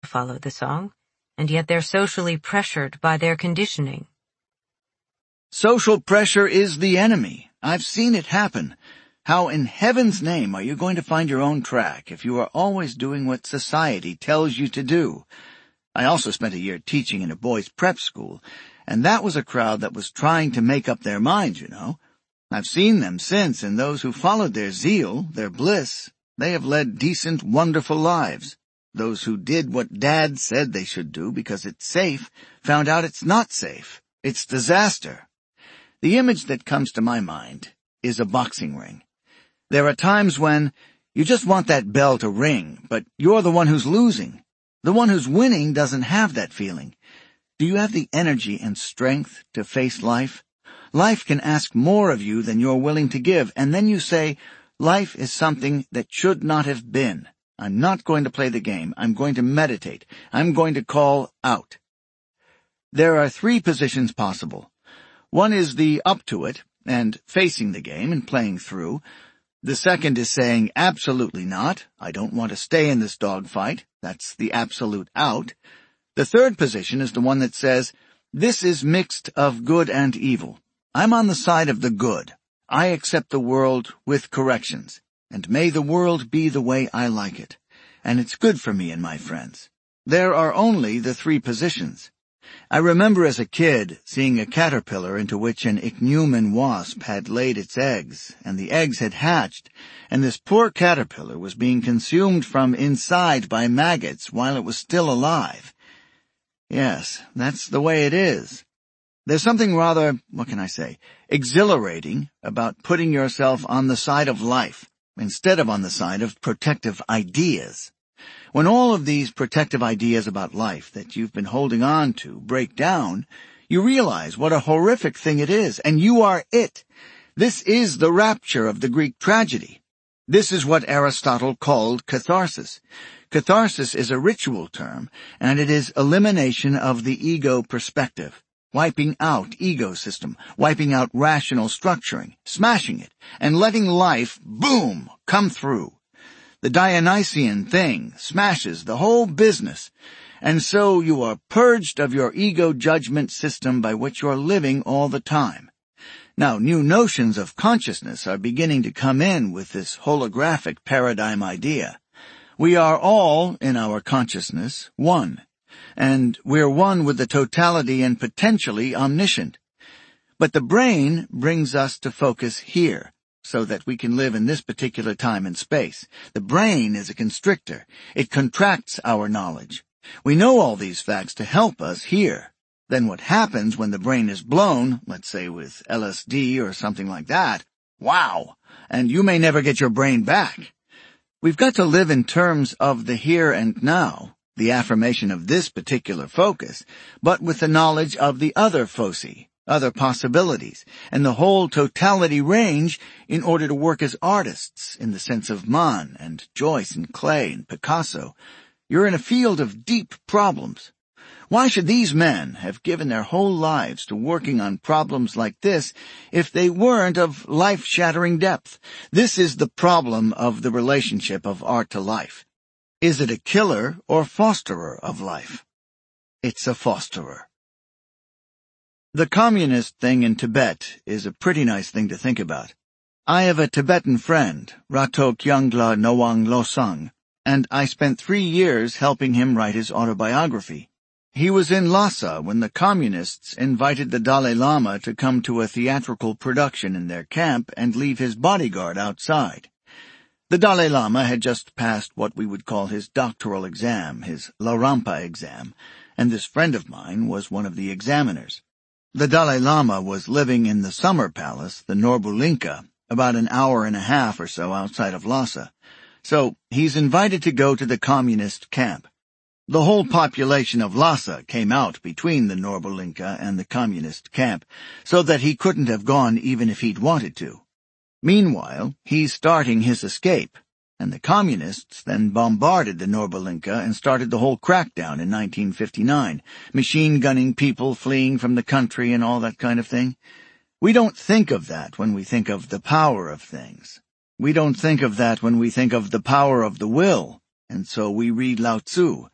follow the song, and yet they're socially pressured by their conditioning. Social pressure is the enemy. I've seen it happen. How in heaven's name are you going to find your own track if you are always doing what society tells you to do? I also spent a year teaching in a boys' prep school, and that was a crowd that was trying to make up their minds, you know. I've seen them since, and those who followed their zeal, their bliss, they have led decent, wonderful lives. Those who did what Dad said they should do because it's safe found out it's not safe. It's disaster. The image that comes to my mind is a boxing ring. There are times when you just want that bell to ring, but you're the one who's losing. The one who's winning doesn't have that feeling. Do you have the energy and strength to face life? Life can ask more of you than you're willing to give, and then you say, life is something that should not have been. I'm not going to play the game. I'm going to meditate. I'm going to call out. There are 3 positions possible. One is the up to it and facing the game and playing through. The second is saying absolutely not. I don't want to stay in this dogfight. That's the absolute out. The third position is the one that says, this is mixed of good and evil. I'm on the side of the good. I accept the world with corrections, and may the world be the way I like it. And it's good for me and my friends. There are only the 3 positions. I remember as a kid seeing a caterpillar into which an ichneumon wasp had laid its eggs, and the eggs had hatched, and this poor caterpillar was being consumed from inside by maggots while it was still alive. Yes, that's the way it is. There's something rather, exhilarating about putting yourself on the side of life instead of on the side of protective ideas. When all of these protective ideas about life that you've been holding on to break down, you realize what a horrific thing it is, and you are it. This is the rapture of the Greek tragedy. This is what Aristotle called catharsis. Catharsis is a ritual term, and it is elimination of the ego perspective, wiping out ego system, wiping out rational structuring, smashing it, and letting life, boom, come through. The Dionysian thing smashes the whole business, and so you are purged of your ego judgment system by which you're living all the time. Now, new notions of consciousness are beginning to come in with this holographic paradigm idea. We are all, in our consciousness, one, and we're one with the totality and potentially omniscient. But the brain brings us to focus here, so that we can live in this particular time and space. The brain is a constrictor. It contracts our knowledge. We know all these facts to help us here. Then what happens when the brain is blown, let's say with LSD or something like that? Wow! And you may never get your brain back. We've got to live in terms of the here and now, the affirmation of this particular focus, but with the knowledge of the other foci, other possibilities, and the whole totality range in order to work as artists in the sense of Mann and Joyce and Clay and Picasso. You're in a field of deep problems. Why should these men have given their whole lives to working on problems like this if they weren't of life-shattering depth? This is the problem of the relationship of art to life. Is it a killer or fosterer of life? It's a fosterer. The communist thing in Tibet is a pretty nice thing to think about. I have a Tibetan friend, Ratok Yangla Nawang Losang, and I spent 3 years helping him write his autobiography. He was in Lhasa when the communists invited the Dalai Lama to come to a theatrical production in their camp and leave his bodyguard outside. The Dalai Lama had just passed what we would call his doctoral exam, his Larampa exam, and this friend of mine was one of the examiners. The Dalai Lama was living in the summer palace, the Norbulinka, about an hour and a half or so outside of Lhasa. So he's invited to go to the communist camp. The whole population of Lhasa came out between the Norbulinka and the communist camp, so that he couldn't have gone even if he'd wanted to. Meanwhile, he's starting his escape, and the communists then bombarded the Norbulinka and started the whole crackdown in 1959, machine-gunning people fleeing from the country and all that kind of thing. We don't think of that when we think of the power of things. We don't think of that when we think of the power of the will, and so we read Lao Tzu.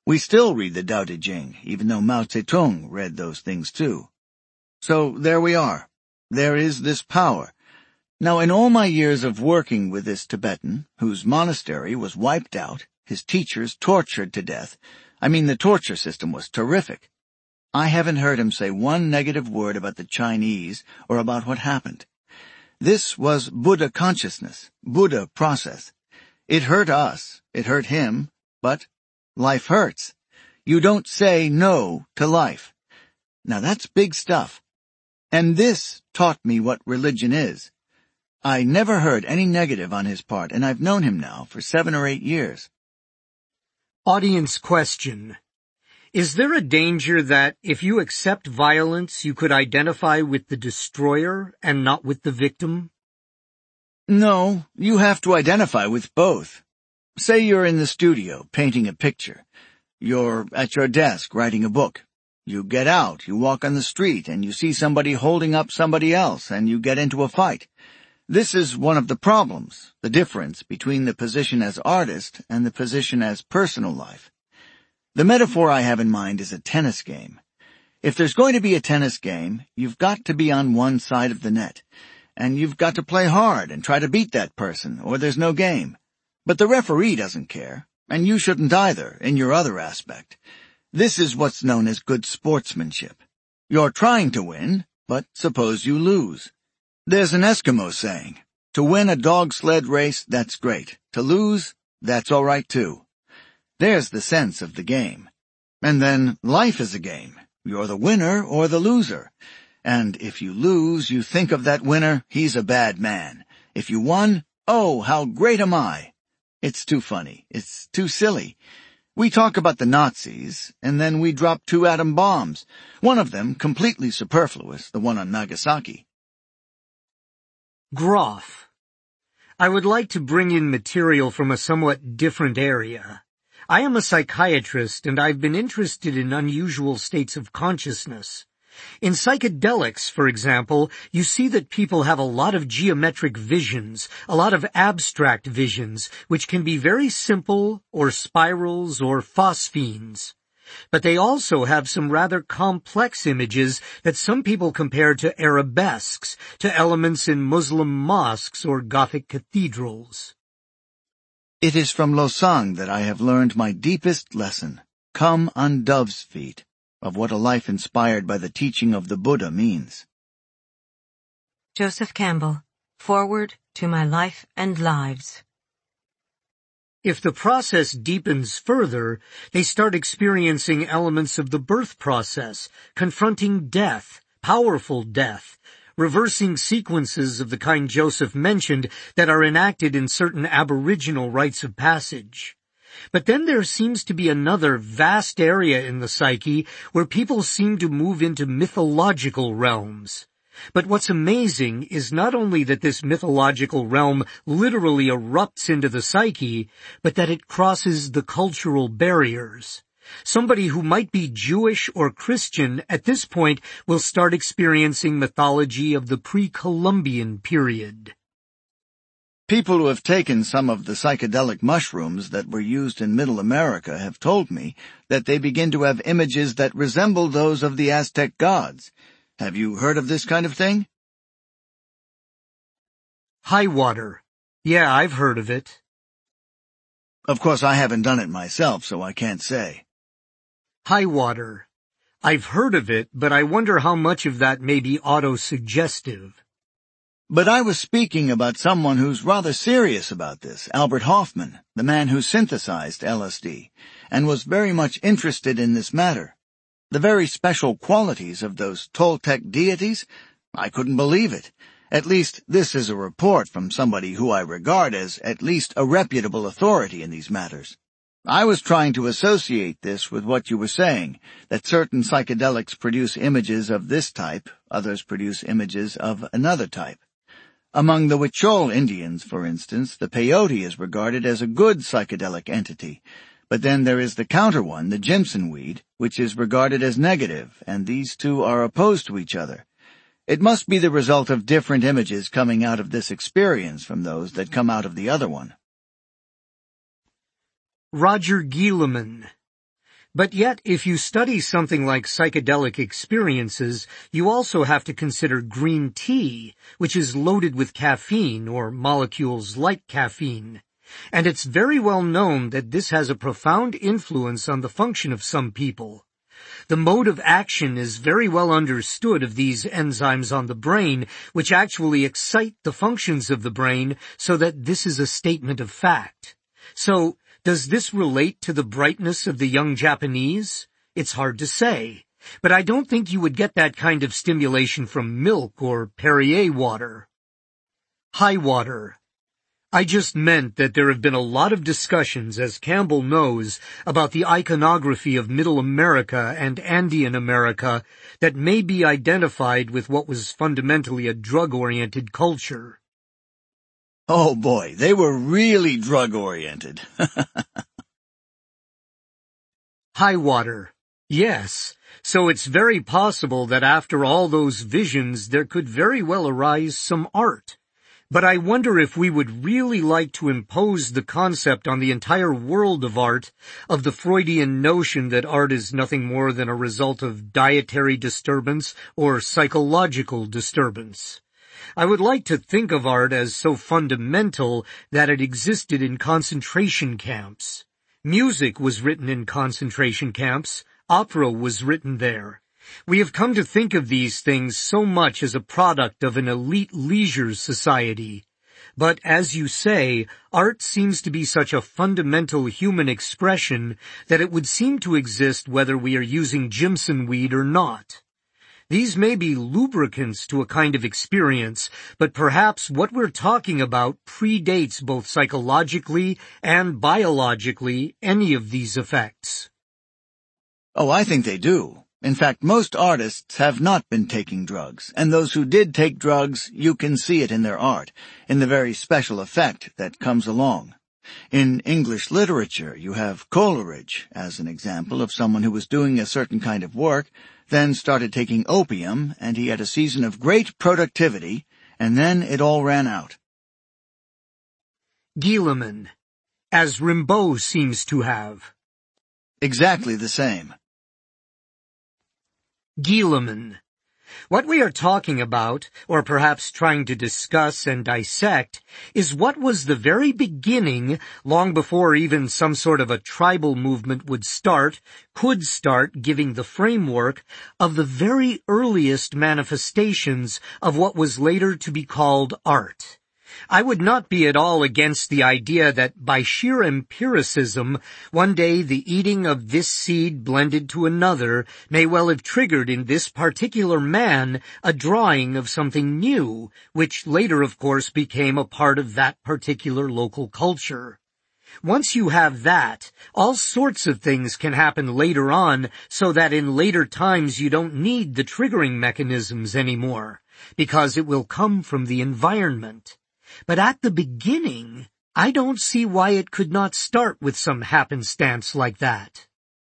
We still read the Tao Te Ching, even though Mao Zedong read those things too. So there we are. There is this power. Now, in all my years of working with this Tibetan, whose monastery was wiped out, his teachers tortured to death, the torture system was terrific, I haven't heard him say one negative word about the Chinese or about what happened. This was Buddha consciousness, Buddha process. It hurt us, it hurt him, but life hurts. You don't say no to life. Now that's big stuff. And this taught me what religion is. I never heard any negative on his part, and I've known him now for 7 or 8 years. Audience question. Is there a danger that if you accept violence, you could identify with the destroyer and not with the victim? No, you have to identify with both. Say you're in the studio painting a picture. You're at your desk writing a book. You get out, you walk on the street, and you see somebody holding up somebody else, and you get into a fight. This is one of the problems, the difference between the position as artist and the position as personal life. The metaphor I have in mind is a tennis game. If there's going to be a tennis game, you've got to be on one side of the net, and you've got to play hard and try to beat that person, or there's no game. But the referee doesn't care, and you shouldn't either, in your other aspect. This is what's known as good sportsmanship. You're trying to win, but suppose you lose. There's an Eskimo saying, to win a dog sled race, that's great. To lose, that's all right too. There's the sense of the game. And then life is a game. You're the winner or the loser. And if you lose, you think of that winner, he's a bad man. If you won, oh, how great am I? It's too funny. It's too silly. We talk about the Nazis, and then we drop 2 atom bombs. One of them completely superfluous, the one on Nagasaki. Groff. I would like to bring in material from a somewhat different area. I am a psychiatrist, and I've been interested in unusual states of consciousness. In psychedelics, for example, you see that people have a lot of geometric visions, a lot of abstract visions, which can be very simple, or spirals, or phosphenes. But they also have some rather complex images that some people compare to arabesques, to elements in Muslim mosques or Gothic cathedrals. It is from Losang that I have learned my deepest lesson, come on dove's feet, of what a life inspired by the teaching of the Buddha means. Joseph Campbell, Forward to My Life and Lives. If the process deepens further, they start experiencing elements of the birth process, confronting death, powerful death, reversing sequences of the kind Joseph mentioned that are enacted in certain Aboriginal rites of passage. But then there seems to be another vast area in the psyche where people seem to move into mythological realms. But what's amazing is not only that this mythological realm literally erupts into the psyche, but that it crosses the cultural barriers. Somebody who might be Jewish or Christian at this point will start experiencing mythology of the pre-Columbian period. People who have taken some of the psychedelic mushrooms that were used in Middle America have told me that they begin to have images that resemble those of the Aztec gods. Have you heard of this kind of thing? High water. Yeah, I've heard of it. Of course, I haven't done it myself, so I can't say. High water. I've heard of it, but I wonder how much of that may be autosuggestive. But I was speaking about someone who's rather serious about this, Albert Hoffman, the man who synthesized LSD, and was very much interested in this matter. The very special qualities of those Toltec deities, I couldn't believe it. At least this is a report from somebody who I regard as at least a reputable authority in these matters. I was trying to associate this with what you were saying, that certain psychedelics produce images of this type, others produce images of another type. Among the Huichol Indians, for instance, the peyote is regarded as a good psychedelic entity, but then there is the counter one, the Jimson weed, which is regarded as negative, and these two are opposed to each other. It must be the result of different images coming out of this experience from those that come out of the other one. Roger Gieleman. But yet, if you study something like psychedelic experiences, you also have to consider green tea, which is loaded with caffeine or molecules like caffeine. And it's very well known that this has a profound influence on the function of some people. The mode of action is very well understood of these enzymes on the brain, which actually excite the functions of the brain, so that this is a statement of fact. So, does this relate to the brightness of the young Japanese? It's hard to say, but I don't think you would get that kind of stimulation from milk or Perrier water. High water. I just meant that there have been a lot of discussions, as Campbell knows, about the iconography of Middle America and Andean America that may be identified with what was fundamentally a drug-oriented culture. Oh boy, they were really drug-oriented. High water. Yes, so it's very possible that after all those visions there could very well arise some art. But I wonder if we would really like to impose the concept on the entire world of art of the Freudian notion that art is nothing more than a result of dietary disturbance or psychological disturbance. I would like to think of art as so fundamental that it existed in concentration camps. Music was written in concentration camps. Opera was written there. We have come to think of these things so much as a product of an elite leisure society. But as you say, art seems to be such a fundamental human expression that it would seem to exist whether we are using Jimson weed or not. These may be lubricants to a kind of experience, but perhaps what we're talking about predates both psychologically and biologically any of these effects. Oh, I think they do. In fact, most artists have not been taking drugs, and those who did take drugs, you can see it in their art, in the very special effect that comes along. In English literature, you have Coleridge as an example of someone who was doing a certain kind of work, then started taking opium, and he had a season of great productivity, and then it all ran out. Guillemin, as Rimbaud seems to have. Exactly the same. Guillemin. What we are talking about, or perhaps trying to discuss and dissect, is what was the very beginning, long before even some sort of a tribal movement could start giving the framework of the very earliest manifestations of what was later to be called art. I would not be at all against the idea that by sheer empiricism, one day the eating of this seed blended to another may well have triggered in this particular man a drawing of something new, which later of course became a part of that particular local culture. Once you have that, all sorts of things can happen later on so that in later times you don't need the triggering mechanisms anymore, because it will come from the environment. But at the beginning, I don't see why it could not start with some happenstance like that.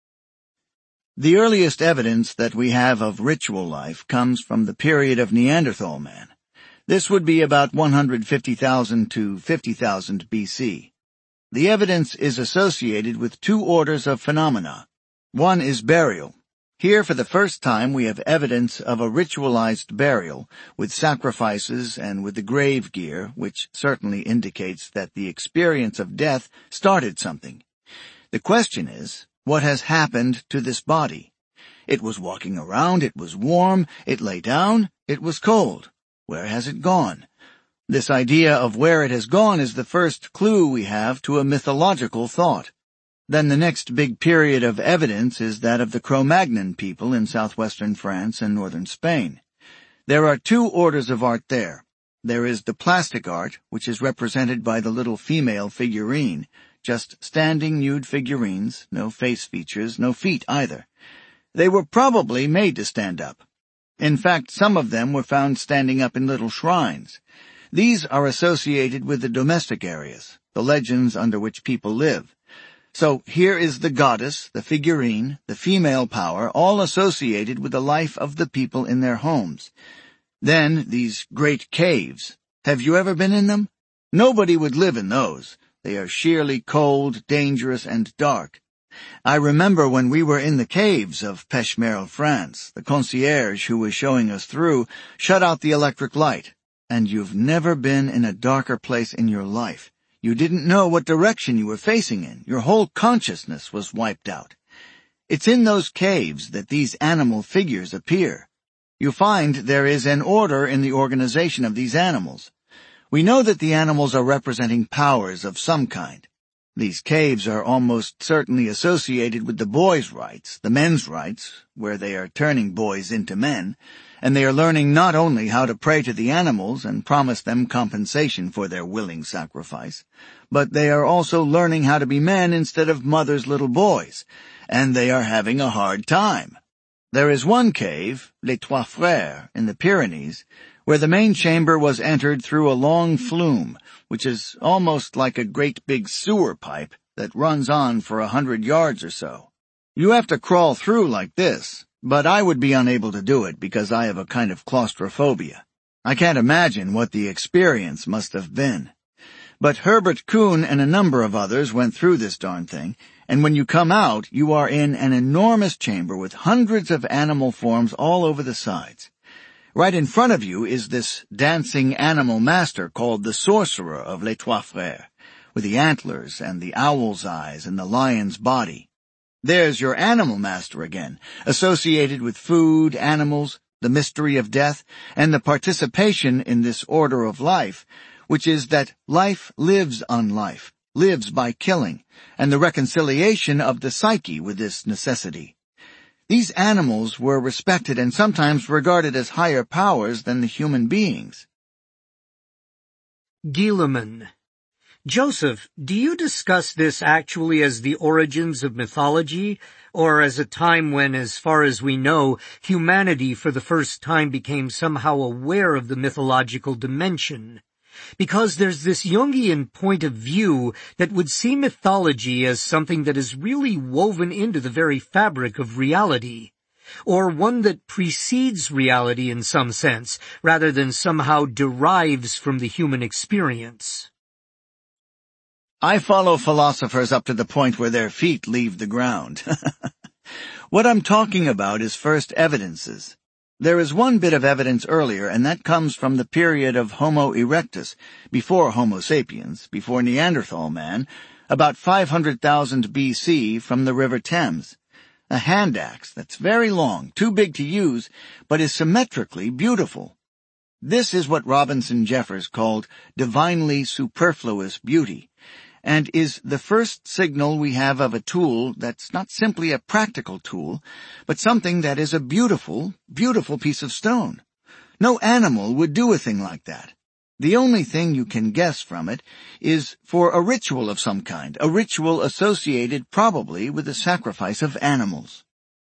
The earliest evidence that we have of ritual life comes from the period of Neanderthal man. This would be about 150,000 to 50,000 BC. The evidence is associated with two orders of phenomena. One is burial. Here, for the first time, we have evidence of a ritualized burial, with sacrifices and with the grave gear, which certainly indicates that the experience of death started something. The question is, what has happened to this body? It was walking around, it was warm, it lay down, it was cold. Where has it gone? This idea of where it has gone is the first clue we have to a mythological thought. Then the next big period of evidence is that of the Cro-Magnon people in southwestern France and northern Spain. There are two orders of art there. There is the plastic art, which is represented by the little female figurine, just standing nude figurines, no face features, no feet either. They were probably made to stand up. In fact, some of them were found standing up in little shrines. These are associated with the domestic areas, the legends under which people live. So here is the goddess, the figurine, the female power, all associated with the life of the people in their homes. Then these great caves. Have you ever been in them? Nobody would live in those. They are sheerly cold, dangerous, and dark. I remember when we were in the caves of Peshmerl, France, the concierge who was showing us through shut out the electric light, and you've never been in a darker place in your life. You didn't know what direction you were facing in. Your whole consciousness was wiped out. It's in those caves that these animal figures appear. You find there is an order in the organization of these animals. We know that the animals are representing powers of some kind. These caves are almost certainly associated with the boys' rights, the men's rights, where they are turning boys into men, and they are learning not only how to pray to the animals and promise them compensation for their willing sacrifice, but they are also learning how to be men instead of mother's little boys, and they are having a hard time. There is one cave, Les Trois Frères, in the Pyrenees, where the main chamber was entered through a long flume, which is almost like a great big sewer pipe that runs on for 100 yards or so. You have to crawl through like this, but I would be unable to do it because I have a kind of claustrophobia. I can't imagine what the experience must have been. But Herbert Kuhn and a number of others went through this darn thing, and when you come out, you are in an enormous chamber with hundreds of animal forms all over the sides. Right in front of you is this dancing animal master called the Sorcerer of Les Trois Frères, with the antlers and the owl's eyes and the lion's body. There's your animal master again, associated with food, animals, the mystery of death, and the participation in this order of life, which is that life lives on life, lives by killing, and the reconciliation of the psyche with this necessity. These animals were respected and sometimes regarded as higher powers than the human beings. Guilliman. Joseph, do you discuss this actually as the origins of mythology, or as a time when, as far as we know, humanity for the first time became somehow aware of the mythological dimension? Because there's this Jungian point of view that would see mythology as something that is really woven into the very fabric of reality, or one that precedes reality in some sense, rather than somehow derives from the human experience. I follow philosophers up to the point where their feet leave the ground. What I'm talking about is first evidences. There is one bit of evidence earlier, and that comes from the period of Homo erectus, before Homo sapiens, before Neanderthal man, about 500,000 BC from the River Thames. A hand axe that's very long, too big to use, but is symmetrically beautiful. This is what Robinson Jeffers called divinely superfluous beauty, and is the first signal we have of a tool that's not simply a practical tool, but something that is a beautiful, beautiful piece of stone. No animal would do a thing like that. The only thing you can guess from it is for a ritual of some kind, a ritual associated probably with the sacrifice of animals.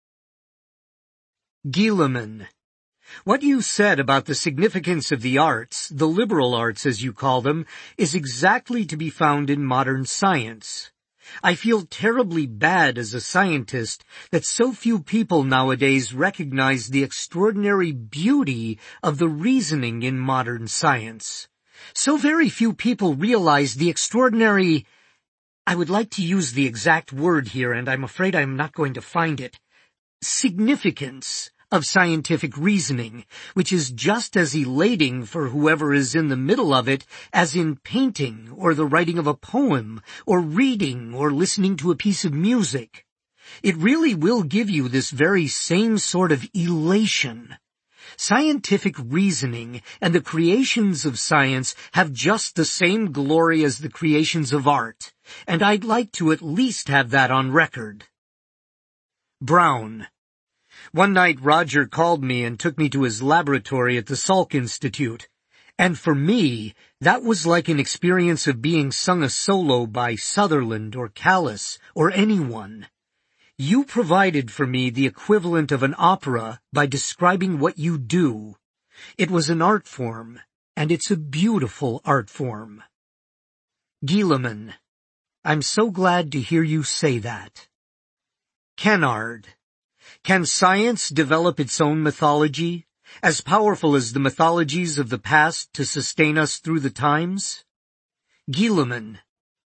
Guilliman. What you said about the significance of the arts, the liberal arts as you call them, is exactly to be found in modern science. I feel terribly bad as a scientist that so few people nowadays recognize the extraordinary beauty of the reasoning in modern science. So very few people realize the extraordinary, I would like to use the exact word here and I'm afraid I'm not going to find it, significance of scientific reasoning, which is just as elating for whoever is in the middle of it as in painting or the writing of a poem or reading or listening to a piece of music. It really will give you this very same sort of elation. Scientific reasoning and the creations of science have just the same glory as the creations of art, and I'd like to at least have that on record. Brown. One night Roger called me and took me to his laboratory at the Salk Institute, and for me, that was like an experience of being sung a solo by Sutherland or Callas or anyone. You provided for me the equivalent of an opera by describing what you do. It was an art form, and it's a beautiful art form. Guilliman. I'm so glad to hear you say that. Kennard. Can science develop its own mythology, as powerful as the mythologies of the past to sustain us through the times? Guilliman.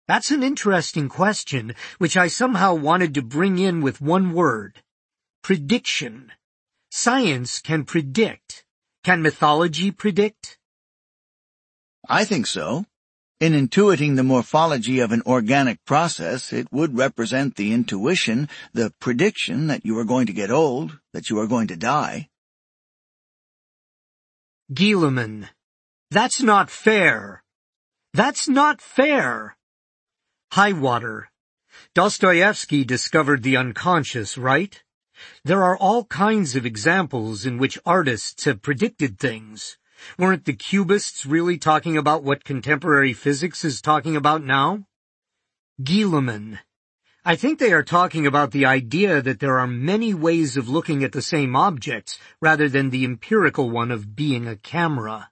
That's an interesting question, which I somehow wanted to bring in with one word. Prediction. Science can predict. Can mythology predict? I think so. In intuiting the morphology of an organic process, it would represent the intuition, the prediction that you are going to get old, that you are going to die. Gieleman. That's not fair. That's not fair. Highwater. Dostoevsky discovered the unconscious, right? There are all kinds of examples in which artists have predicted things. Weren't the Cubists really talking about what contemporary physics is talking about now? Gieleman. I think they are talking about the idea that there are many ways of looking at the same objects rather than the empirical one of being a camera.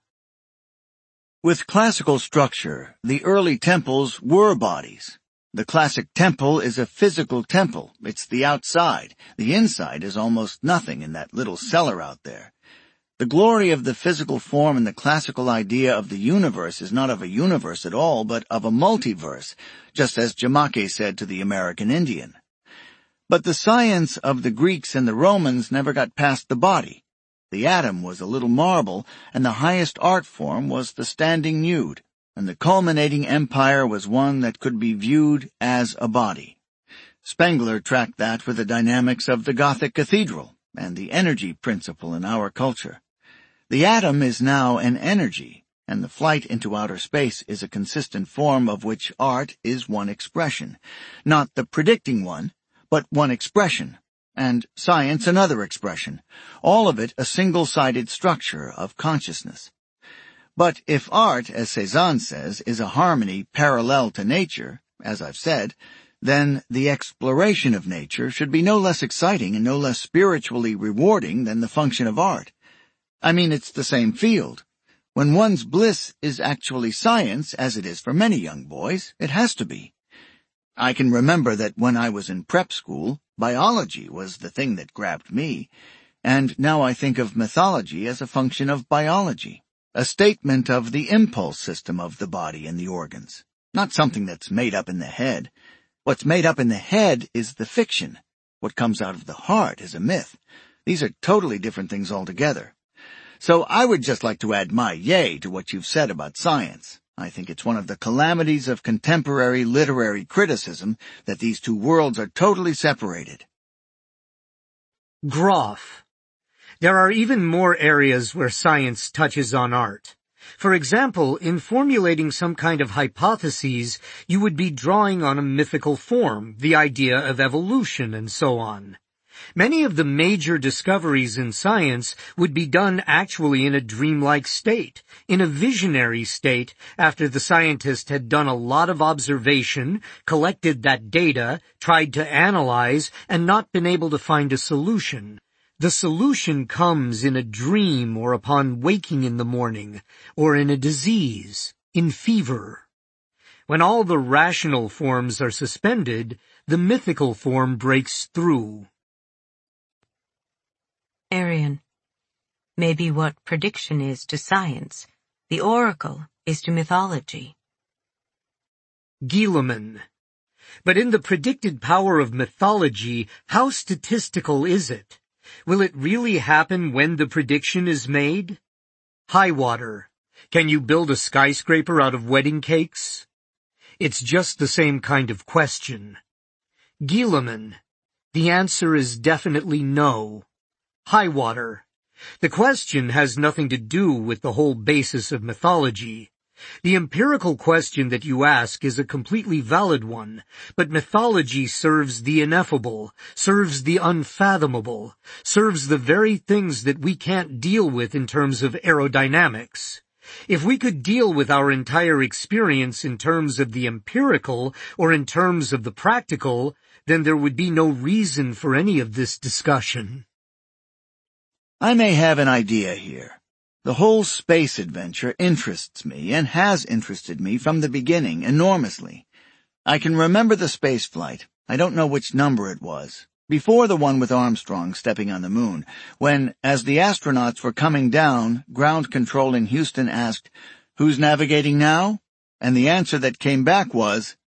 With classical structure, the early temples were bodies. The classic temple is a physical temple. It's the outside. The inside is almost nothing in that little cellar out there. The glory of the physical form in the classical idea of the universe is not of a universe at all, but of a multiverse, just as Jamake said to the American Indian. But the science of the Greeks and the Romans never got past the body. The atom was a little marble, and the highest art form was the standing nude, and the culminating empire was one that could be viewed as a body. Spengler tracked that with the dynamics of the Gothic cathedral and the energy principle in our culture. The atom is now an energy, and the flight into outer space is a consistent form of which art is one expression, not the predicting one, but one expression, and science another expression, all of it a single-sided structure of consciousness. But if art, as Cézanne says, is a harmony parallel to nature, as I've said, then the exploration of nature should be no less exciting and no less spiritually rewarding than the function of art. I mean, it's the same field. When one's bliss is actually science, as it is for many young boys, it has to be. I can remember that when I was in prep school, biology was the thing that grabbed me, and now I think of mythology as a function of biology, a statement of the impulse system of the body and the organs, not something that's made up in the head. What's made up in the head is the fiction. What comes out of the heart is a myth. These are totally different things altogether. So I would just like to add my yay to what you've said about science. I think it's one of the calamities of contemporary literary criticism that these two worlds are totally separated. Groff. There are even more areas where science touches on art. For example, in formulating some kind of hypotheses, you would be drawing on a mythical form, the idea of evolution and so on. Many of the major discoveries in science would be done actually in a dreamlike state, in a visionary state, after the scientist had done a lot of observation, collected that data, tried to analyze, and not been able to find a solution. The solution comes in a dream or upon waking in the morning, or in a disease, in fever. When all the rational forms are suspended, the mythical form breaks through. Arian. Maybe what prediction is to science, the oracle is to mythology. Gieleman. But in the predicted power of mythology, how statistical is it? Will it really happen when the prediction is made? Highwater. Can you build a skyscraper out of wedding cakes? It's just the same kind of question. Gieleman. The answer is definitely no. Highwater. The question has nothing to do with the whole basis of mythology. The empirical question that you ask is a completely valid one, but mythology serves the ineffable, serves the unfathomable, serves the very things that we can't deal with in terms of aerodynamics. If we could deal with our entire experience in terms of the empirical or in terms of the practical, then there would be no reason for any of this discussion. I may have an idea here. The whole space adventure interests me and has interested me from the beginning enormously. I can remember the space flight, I don't know which number it was, before the one with Armstrong stepping on the moon, when, as the astronauts were coming down, ground control in Houston asked, "Who's navigating now?" And the answer that came back was,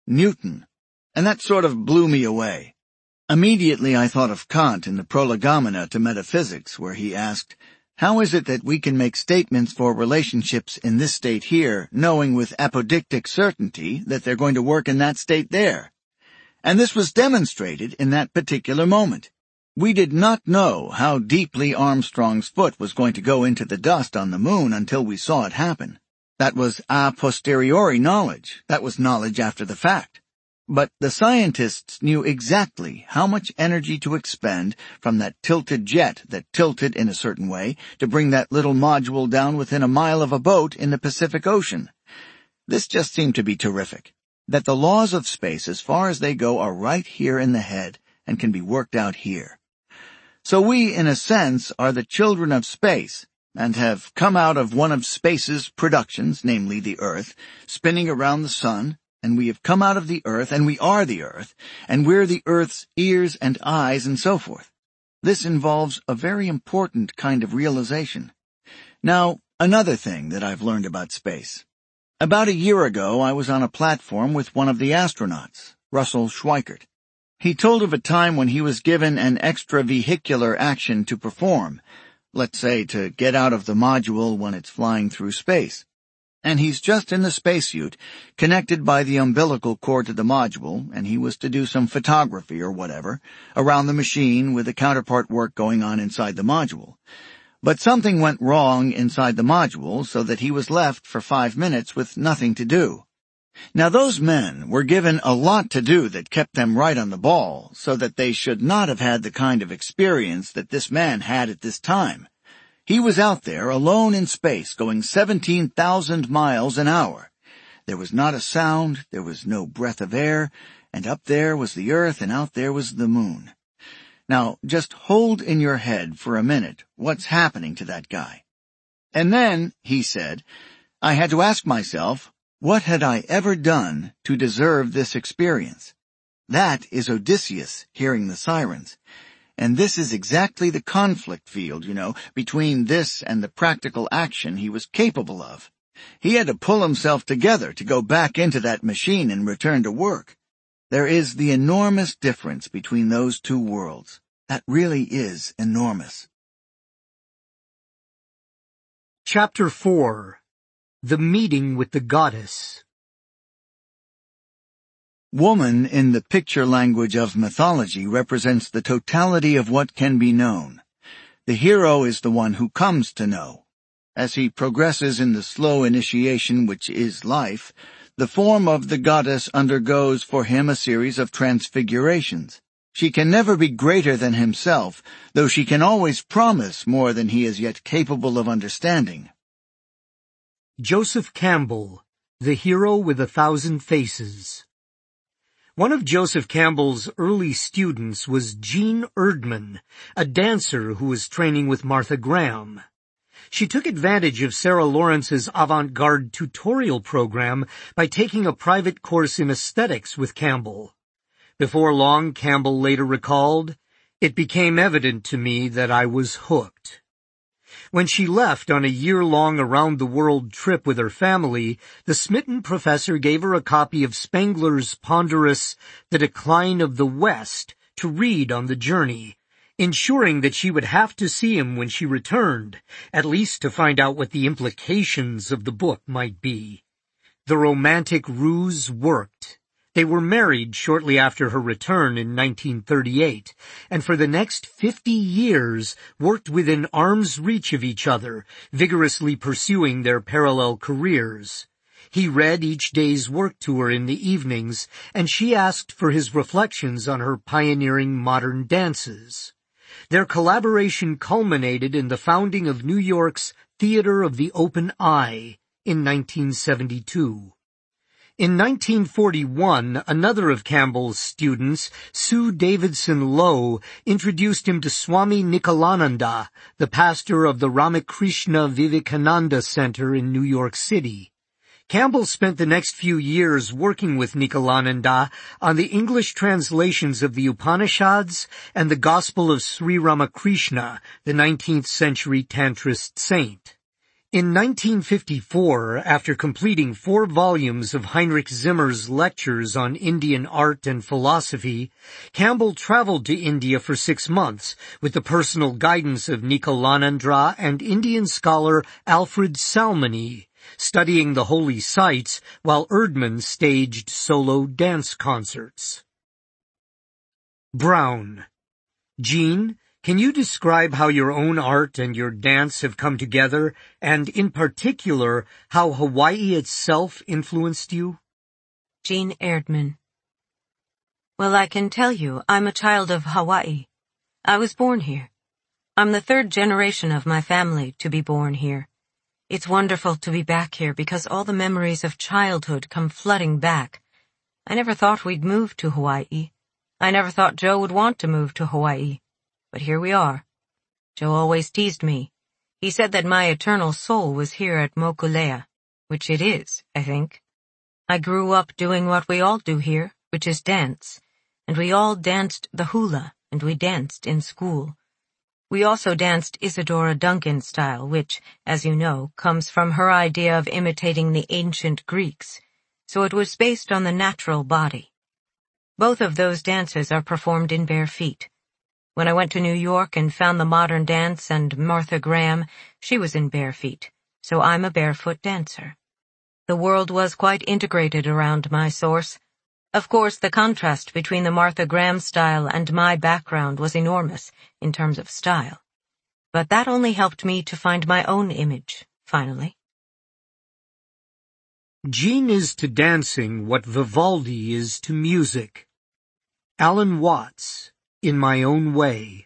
Newton, and that sort of blew me away. Immediately I thought of Kant in the Prolegomena to Metaphysics, where he asked, how is it that we can make statements for relationships in this state here, knowing with apodictic certainty that they're going to work in that state there? And this was demonstrated in that particular moment. We did not know how deeply Armstrong's foot was going to go into the dust on the moon until we saw it happen. That was a posteriori knowledge. That was knowledge after the fact. But the scientists knew exactly how much energy to expend from that tilted jet that tilted in a certain way to bring that little module down within a mile of a boat in the Pacific Ocean. This just seemed to be terrific, that the laws of space as far as they go are right here in the head and can be worked out here. So we, in a sense, are the children of space, and have come out of one of space's productions, namely the Earth, spinning around the sun, and we have come out of the Earth, and we are the Earth, and we're the Earth's ears and eyes and so forth. This involves a very important kind of realization. Now, another thing that I've learned about space. About a year ago, I was on a platform with one of the astronauts, Russell Schweickart. He told of a time when he was given an extravehicular action to perform, let's say to get out of the module when it's flying through space. And he's just in the spacesuit, connected by the umbilical cord to the module, and he was to do some photography or whatever, around the machine with the counterpart work going on inside the module. But something went wrong inside the module so that he was left for 5 minutes with nothing to do. Now those men were given a lot to do that kept them right on the ball, so that they should not have had the kind of experience that this man had at this time. He was out there alone in space going 17,000 miles an hour. There was not a sound, there was no breath of air, and up there was the Earth and out there was the moon. Now, just hold in your head for a minute what's happening to that guy. And then, he said, I had to ask myself, what had I ever done to deserve this experience? That is Odysseus hearing the sirens. And this is exactly the conflict field, between this and the practical action he was capable of. He had to pull himself together to go back into that machine and return to work. There is the enormous difference between those two worlds. That really is enormous. Chapter 4. The Meeting with the Goddess. Woman, in the picture language of mythology, represents the totality of what can be known. The hero is the one who comes to know. As he progresses in the slow initiation which is life, the form of the goddess undergoes for him a series of transfigurations. She can never be greater than himself, though she can always promise more than he is yet capable of understanding. Joseph Campbell, The Hero with 1,000 Faces. One of Joseph Campbell's early students was Jean Erdman, a dancer who was training with Martha Graham. She took advantage of Sarah Lawrence's avant-garde tutorial program by taking a private course in aesthetics with Campbell. Before long, Campbell later recalled, "It became evident to me that I was hooked." When she left on a year-long around-the-world trip with her family, the smitten professor gave her a copy of Spengler's ponderous The Decline of the West to read on the journey, ensuring that she would have to see him when she returned, at least to find out what the implications of the book might be. The romantic ruse worked. They were married shortly after her return in 1938, and for the next 50 years worked within arm's reach of each other, vigorously pursuing their parallel careers. He read each day's work to her in the evenings, and she asked for his reflections on her pioneering modern dances. Their collaboration culminated in the founding of New York's Theater of the Open Eye in 1972. In 1941, another of Campbell's students, Sue Davidson Lowe, introduced him to Swami Nikalananda, the pastor of the Ramakrishna Vivekananda Center in New York City. Campbell spent the next few years working with Nikalananda on the English translations of the Upanishads and the Gospel of Sri Ramakrishna, the 19th century Tantrist saint. In 1954, after completing 4 volumes of Heinrich Zimmer's lectures on Indian art and philosophy, Campbell traveled to India for 6 months with the personal guidance of Nikalanandra and Indian scholar Alfred Salmani, studying the holy sites while Erdmann staged solo dance concerts. Brown. Jean, can you describe how your own art and your dance have come together, and in particular, how Hawaii itself influenced you? Jean Erdmann. Well, I can tell you, I'm a child of Hawaii. I was born here. I'm the 3rd generation of my family to be born here. It's wonderful to be back here because all the memories of childhood come flooding back. I never thought we'd move to Hawaii. I never thought Joe would want to move to Hawaii. But here we are. Joe always teased me. He said that my eternal soul was here at Mokulea, which it is, I think. I grew up doing what we all do here, which is dance, and we all danced the hula, and we danced in school. We also danced Isadora Duncan style, which, as you know, comes from her idea of imitating the ancient Greeks, so it was based on the natural body. Both of those dances are performed in bare feet. When I went to New York and found the modern dance and Martha Graham, she was in bare feet, so I'm a barefoot dancer. The world was quite integrated around my source. Of course, the contrast between the Martha Graham style and my background was enormous in terms of style. But that only helped me to find my own image, finally. Jean is to dancing what Vivaldi is to music. Alan Watts. In my own way.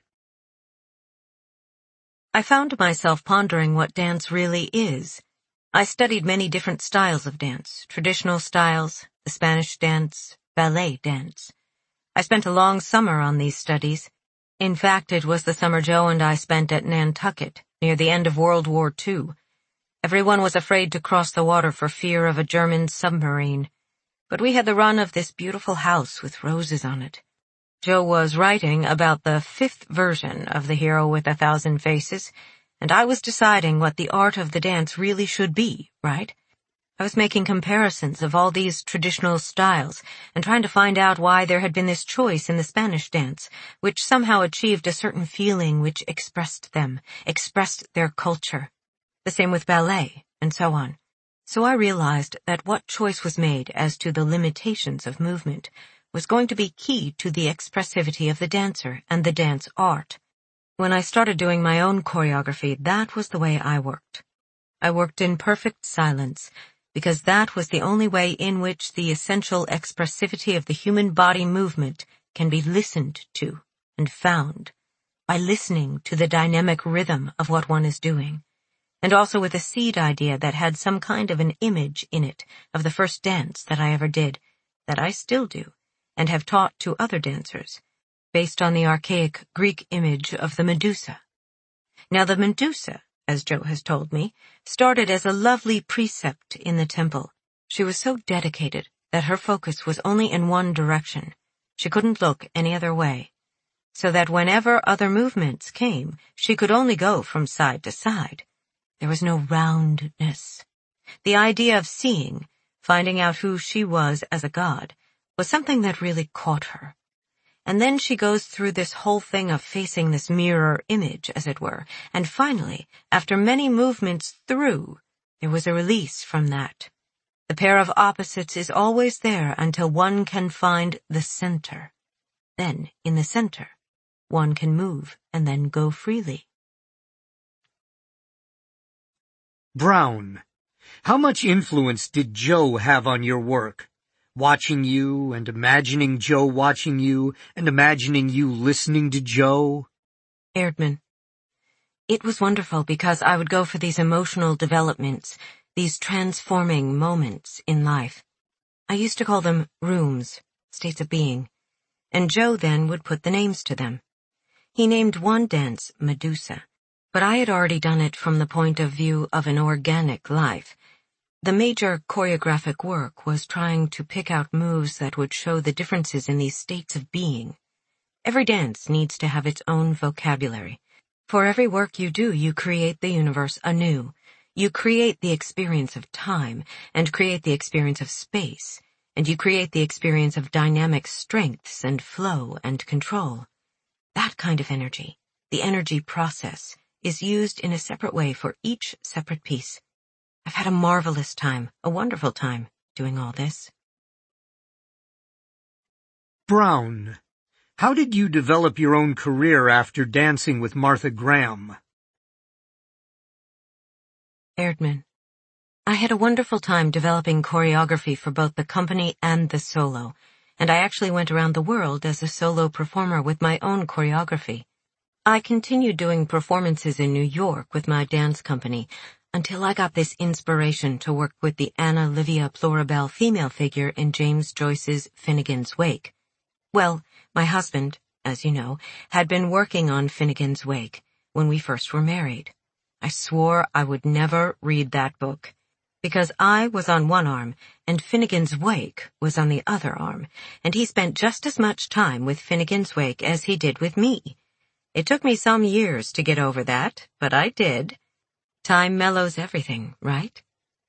I found myself pondering what dance really is. I studied many different styles of dance, traditional styles, the Spanish dance, ballet dance. I spent a long summer on these studies. In fact, it was the summer Joe and I spent at Nantucket, near the end of World War II. Everyone was afraid to cross the water for fear of a German submarine. But we had the run of this beautiful house with roses on it. Joe was writing about the 5th version of The Hero with 1,000 Faces, and I was deciding what the art of the dance really should be, right? I was making comparisons of all these traditional styles and trying to find out why there had been this choice in the Spanish dance, which somehow achieved a certain feeling which expressed them, expressed their culture. The same with ballet, and so on. So I realized that what choice was made as to the limitations of movement was going to be key to the expressivity of the dancer and the dance art. When I started doing my own choreography, that was the way I worked. I worked in perfect silence, because that was the only way in which the essential expressivity of the human body movement can be listened to and found, by listening to the dynamic rhythm of what one is doing, and also with a seed idea that had some kind of an image in it of the first dance that I ever did, that I still do, and have taught to other dancers, based on the archaic Greek image of the Medusa. Now the Medusa, as Joe has told me, started as a lovely precept in the temple. She was so dedicated that her focus was only in one direction. She couldn't look any other way. So that whenever other movements came, she could only go from side to side. There was no roundness. The idea of seeing, finding out who she was as a god, was something that really caught her. And then she goes through this whole thing of facing this mirror image, as it were, and finally, after many movements through, there was a release from that. The pair of opposites is always there until one can find the center. Then, in the center, one can move and then go freely. Brown. How much influence did Joe have on your work? Watching you and imagining Joe watching you and imagining you listening to Joe? Erdmann. It was wonderful because I would go for these emotional developments, these transforming moments in life. I used to call them rooms, states of being, and Joe then would put the names to them. He named one dance Medusa, but I had already done it from the point of view of an organic life. The major choreographic work was trying to pick out moves that would show the differences in these states of being. Every dance needs to have its own vocabulary. For every work you do, you create the universe anew. You create the experience of time, and create the experience of space, and you create the experience of dynamic strengths and flow and control. That kind of energy, the energy process, is used in a separate way for each separate piece. I've had a marvelous time, a wonderful time, doing all this. Brown. How did you develop your own career after dancing with Martha Graham? Erdman. I had a wonderful time developing choreography for both the company and the solo, and I actually went around the world as a solo performer with my own choreography. I continued doing performances in New York with my dance company until I got this inspiration to work with the Anna Livia Plurabelle female figure in James Joyce's Finnegan's Wake. Well, my husband, as you know, had been working on Finnegan's Wake when we first were married. I swore I would never read that book, because I was on one arm and Finnegan's Wake was on the other arm, and he spent just as much time with Finnegan's Wake as he did with me. It took me some years to get over that, but I did. Time mellows everything, right?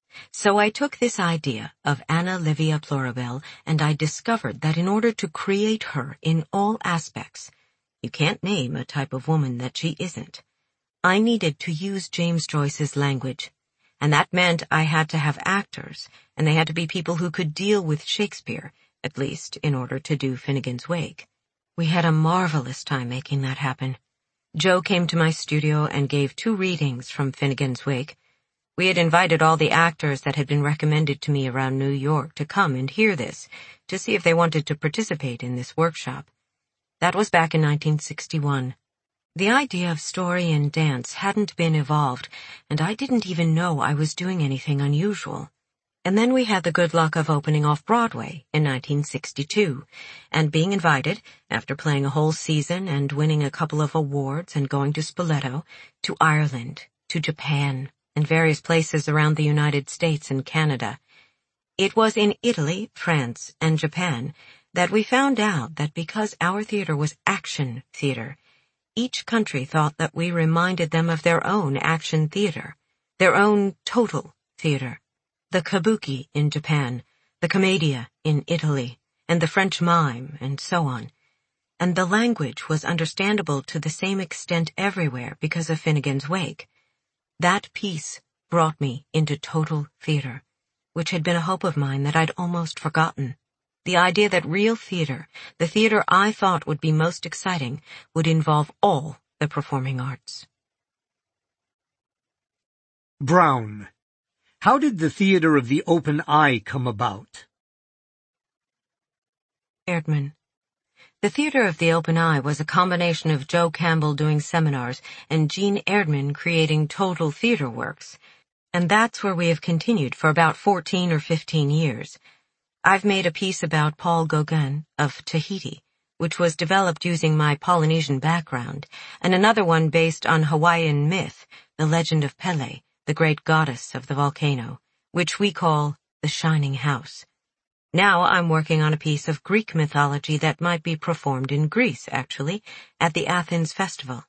So I took this idea of Anna Livia Plurabelle and I discovered that in order to create her in all aspects, you can't name a type of woman that she isn't. I needed to use James Joyce's language, and that meant I had to have actors, and they had to be people who could deal with Shakespeare, at least in order to do Finnegan's Wake. We had a marvelous time making that happen. Joe came to my studio and gave 2 readings from Finnegan's Wake. We had invited all the actors that had been recommended to me around New York to come and hear this, to see if they wanted to participate in this workshop. That was back in 1961. The idea of story and dance hadn't been evolved, and I didn't even know I was doing anything unusual. And then we had the good luck of opening off-Broadway in 1962, and being invited, after playing a whole season and winning a couple of awards and going to Spoleto, to Ireland, to Japan, and various places around the United States and Canada. It was in Italy, France, and Japan that we found out that because our theater was action theater, each country thought that we reminded them of their own action theater, their own total theater. The kabuki in Japan, the commedia in Italy, and the French mime, and so on. And the language was understandable to the same extent everywhere because of Finnegan's Wake. That piece brought me into total theater, which had been a hope of mine that I'd almost forgotten. The idea that real theater, the theater I thought would be most exciting, would involve all the performing arts. Brown. How did the Theater of the Open Eye come about? Erdman. The Theater of the Open Eye was a combination of Joe Campbell doing seminars and Gene Erdman creating total theater works, and that's where we have continued for about 14 or 15 years. I've made a piece about Paul Gauguin of Tahiti, which was developed using my Polynesian background, and another one based on Hawaiian myth, the legend of Pele, the great goddess of the volcano, which we call the Shining House. Now I'm working on a piece of Greek mythology that might be performed in Greece, actually, at the Athens Festival.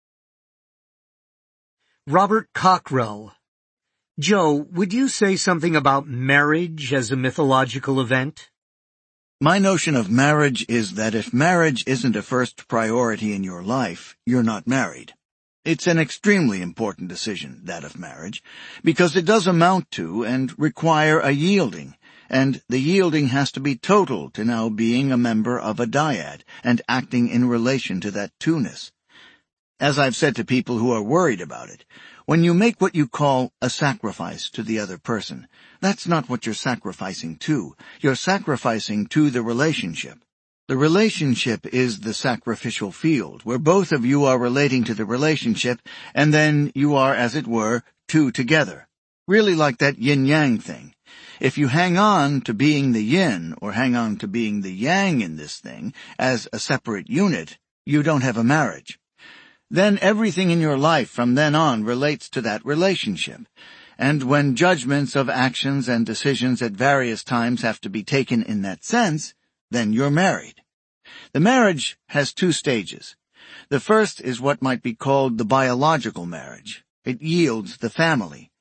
Robert Cockrell. Joe, would you say something about marriage as a mythological event? My notion of marriage is that if marriage isn't a first priority in your life, you're not married. It's an extremely important decision, that of marriage, because it does amount to and require a yielding, and the yielding has to be total to now being a member of a dyad and acting in relation to that two-ness. As I've said to people who are worried about it, when you make what you call a sacrifice to the other person, that's not what you're sacrificing to. You're sacrificing to the relationship. The relationship is the sacrificial field, where both of you are relating to the relationship, and then you are, as it were, two together. Really like that yin-yang thing. If you hang on to being the yin, or hang on to being the yang in this thing, as a separate unit, you don't have a marriage. Then everything in your life from then on relates to that relationship. And when judgments of actions and decisions at various times have to be taken in that sense, then you're married. The marriage has 2 stages. The first is what might be called the biological marriage. It yields the family.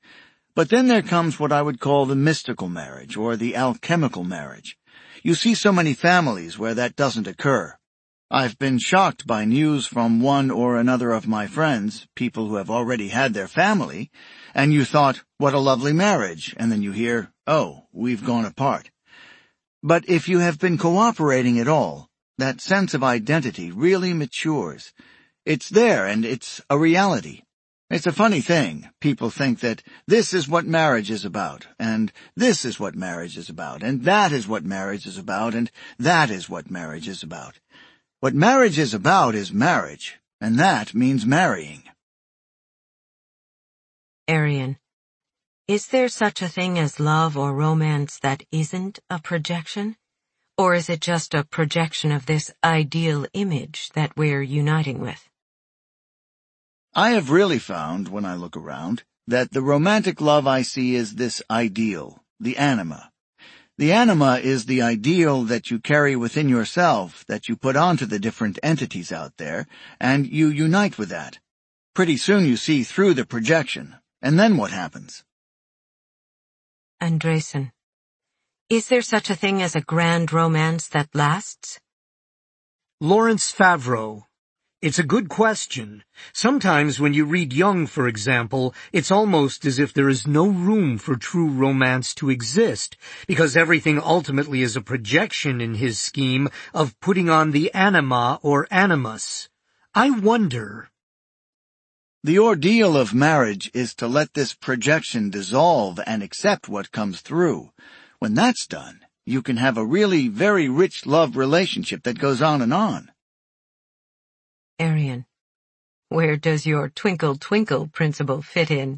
But then there comes what I would call the mystical marriage, or the alchemical marriage. You see so many families where that doesn't occur. I've been shocked by news from one or another of my friends, people who have already had their family, and you thought, what a lovely marriage, and then you hear, oh, we've gone apart. But if you have been cooperating at all, that sense of identity really matures. It's there, and it's a reality. It's a funny thing. People think that this is what marriage is about, and this is what marriage is about, and that is what marriage is about, and that is what marriage is about. What marriage is about is marriage, and that means marrying. Arian, is there such a thing as love or romance that isn't a projection? Or is it just a projection of this ideal image that we're uniting with? I have really found, when I look around, that the romantic love I see is this ideal, the anima. The anima is the ideal that you carry within yourself, that you put onto the different entities out there, and you unite with that. Pretty soon you see through the projection, and then what happens? Andresen, is there such a thing as a grand romance that lasts? Lawrence Favreau. It's a good question. Sometimes when you read Jung, for example, it's almost as if there is no room for true romance to exist, because everything ultimately is a projection in his scheme of putting on the anima or animus. I wonder. The ordeal of marriage is to let this projection dissolve and accept what comes through. When that's done, you can have a really very rich love relationship that goes on and on. Arian, where does your twinkle twinkle principle fit in?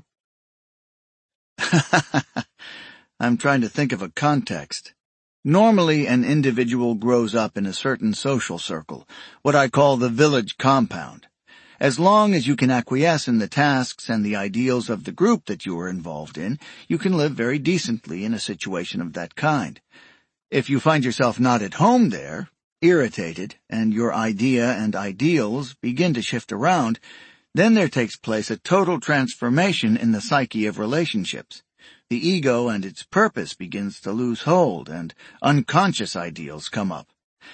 I'm trying to think of a context. Normally, an individual grows up in a certain social circle, what I call the village compound. As long as you can acquiesce in the tasks and the ideals of the group that you are involved in, you can live very decently in a situation of that kind. If you find yourself not at home there, irritated, and your idea and ideals begin to shift around, then there takes place a total transformation in the psyche of relationships. The ego and its purpose begins to lose hold, and unconscious ideals come up.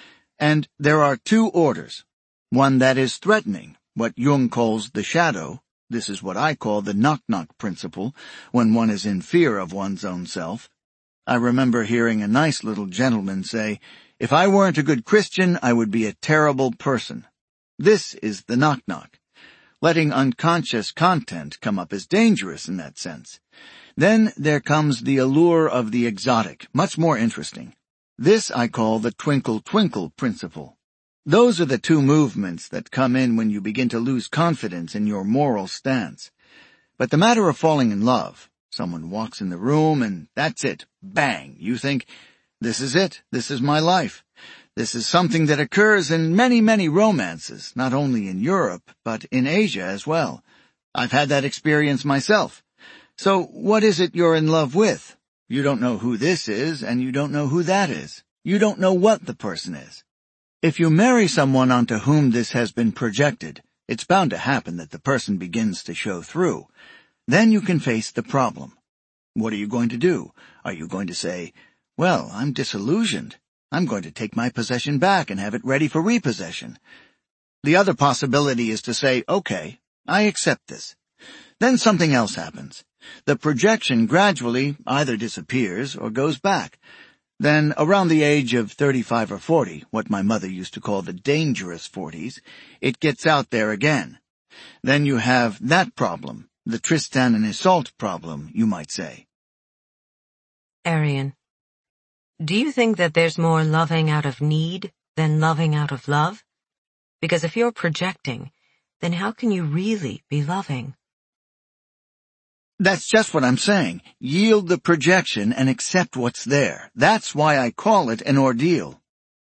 And there are two orders. One that is threatening, what Jung calls the shadow. This is what I call the knock-knock principle, when one is in fear of one's own self. I remember hearing a nice little gentleman say, "If I weren't a good Christian, I would be a terrible person." This is the knock-knock. Letting unconscious content come up is dangerous in that sense. Then there comes the allure of the exotic, much more interesting. This I call the twinkle-twinkle principle. Those are the two movements that come in when you begin to lose confidence in your moral stance. But the matter of falling in love, someone walks in the room and that's it, bang, you think, this is it, this is my life. This is something that occurs in many, many romances, not only in Europe, but in Asia as well. I've had that experience myself. So what is it you're in love with? You don't know who this is, and you don't know who that is. You don't know what the person is. If you marry someone onto whom this has been projected, it's bound to happen that the person begins to show through. Then you can face the problem. What are you going to do? Are you going to say, "Well, I'm disillusioned. I'm going to take my possession back and have it ready for repossession"? The other possibility is to say, "Okay, I accept this." Then something else happens. The projection gradually either disappears or goes back. Then, around the age of 35 or 40, what my mother used to call the dangerous 40s, it gets out there again. Then you have that problem, the Tristan and Isolde problem, you might say. Arian, do you think that there's more loving out of need than loving out of love? Because if you're projecting, then how can you really be loving? That's just what I'm saying. Yield the projection and accept what's there. That's why I call it an ordeal.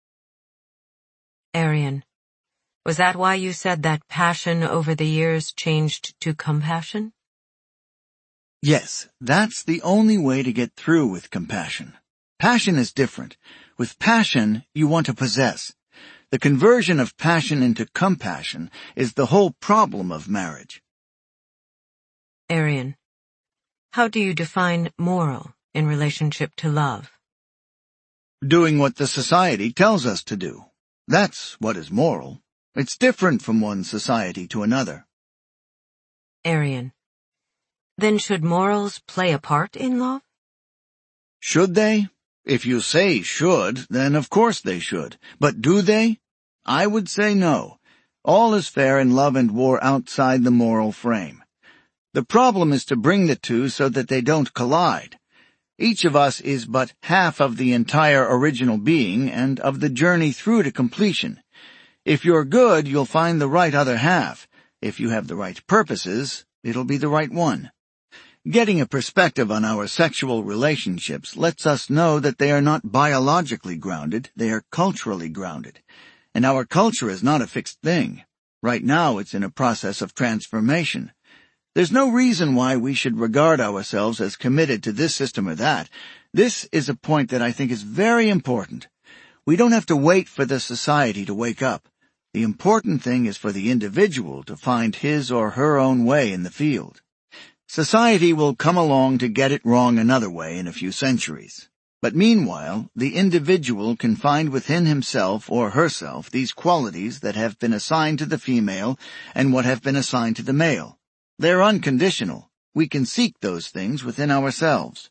Arian, was that why you said that passion over the years changed to compassion? Yes, that's the only way to get through with compassion. Passion is different. With passion, you want to possess. The conversion of passion into compassion is the whole problem of marriage. Arian, How do you define moral in relationship to love? Doing what the society tells us to do. That's what is moral. It's different from one society to another. Arian. Then should morals play a part in love? Should they? If you say should, then of course they should. But do they? I would say no. All is fair in love and war outside the moral frame. The problem is to bring the two so that they don't collide. Each of us is but half of the entire original being and of the journey through to completion. If you're good, you'll find the right other half. If you have the right purposes, it'll be the right one. Getting a perspective on our sexual relationships lets us know that they are not biologically grounded, they are culturally grounded. And our culture is not a fixed thing. Right now it's in a process of transformation. There's no reason why we should regard ourselves as committed to this system or that. This is a point that I think is very important. We don't have to wait for the society to wake up. The important thing is for the individual to find his or her own way in the field. Society will come along to get it wrong another way in a few centuries. But meanwhile, the individual can find within himself or herself these qualities that have been assigned to the female and what have been assigned to the male. They're unconditional. We can seek those things within ourselves.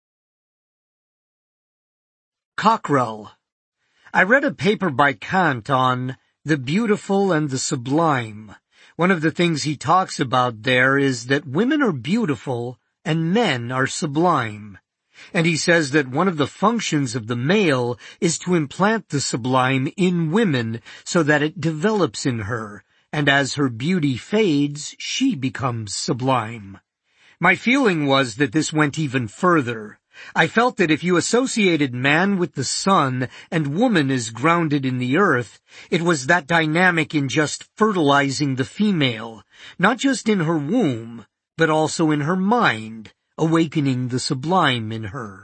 Cockrell. I read a paper by Kant on the beautiful and the sublime. One of the things he talks about there is that women are beautiful and men are sublime. And he says that one of the functions of the male is to implant the sublime in women so that it develops in her, and as her beauty fades, she becomes sublime. My feeling was that this went even further. I felt that if you associated man with the sun and woman is grounded in the earth, it was that dynamic in just fertilizing the female, not just in her womb, but also in her mind, awakening the sublime in her.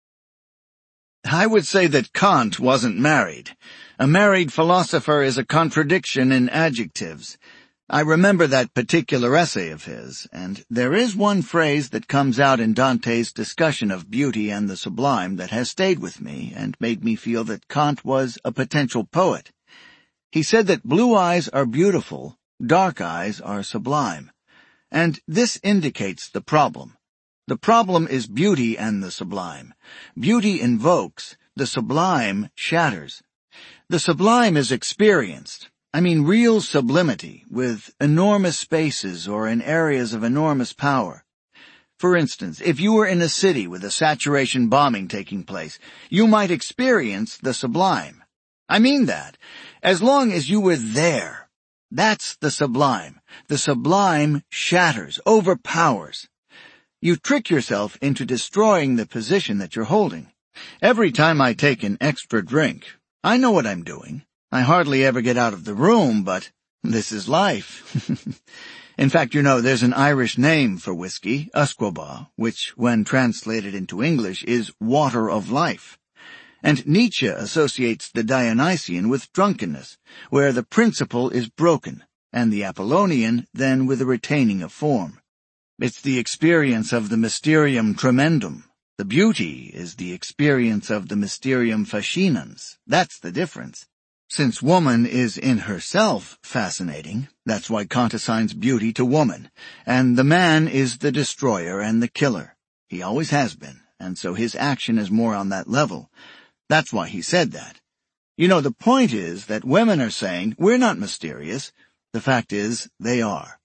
I would say that Kant wasn't married. A married philosopher is a contradiction in adjectives. I remember that particular essay of his, and there is one phrase that comes out in Dante's discussion of beauty and the sublime that has stayed with me and made me feel that Kant was a potential poet. He said that blue eyes are beautiful, dark eyes are sublime. And this indicates the problem. The problem is beauty and the sublime. Beauty invokes, the sublime shatters. The sublime is experienced. I mean real sublimity, with enormous spaces or in areas of enormous power. For instance, if you were in a city with a saturation bombing taking place, you might experience the sublime. I mean that. As long as you were there. That's the sublime. The sublime shatters, overpowers. You trick yourself into destroying the position that you're holding. Every time I take an extra drink, I know what I'm doing. I hardly ever get out of the room, but this is life. In fact, there's an Irish name for whiskey, Usquebaugh, which, when translated into English, is water of life. And Nietzsche associates the Dionysian with drunkenness, where the principle is broken, and the Apollonian then with a retaining of form. It's the experience of the mysterium tremendum. The beauty is the experience of the mysterium fascinans. That's the difference. Since woman is in herself fascinating, that's why Kant assigns beauty to woman, and the man is the destroyer and the killer. He always has been, and so his action is more on that level. That's why he said that. The point is that women are saying, we're not mysterious. The fact is, they are.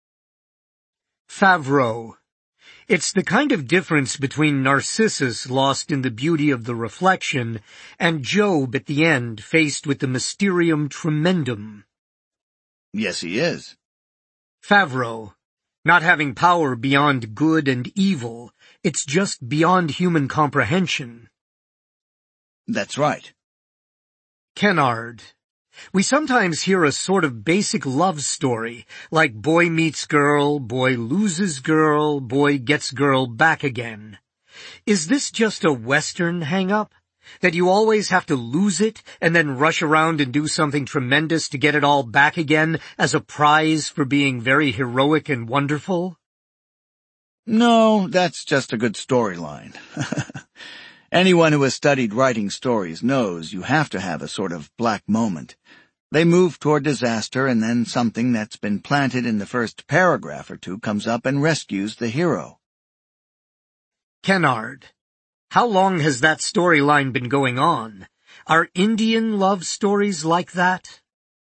Favreau. It's the kind of difference between Narcissus lost in the beauty of the reflection and Job at the end faced with the mysterium tremendum. Yes, he is. Favreau. Not having power beyond good and evil, it's just beyond human comprehension. That's right. Kennard. We sometimes hear a sort of basic love story, like boy meets girl, boy loses girl, boy gets girl back again. Is this just a Western hang-up? That you always have to lose it and then rush around and do something tremendous to get it all back again as a prize for being very heroic and wonderful? No, that's just a good storyline. Anyone who has studied writing stories knows you have to have a sort of black moment. They move toward disaster, and then something that's been planted in the first paragraph or two comes up and rescues the hero. Kennard, how long has that storyline been going on? Are Indian love stories like that?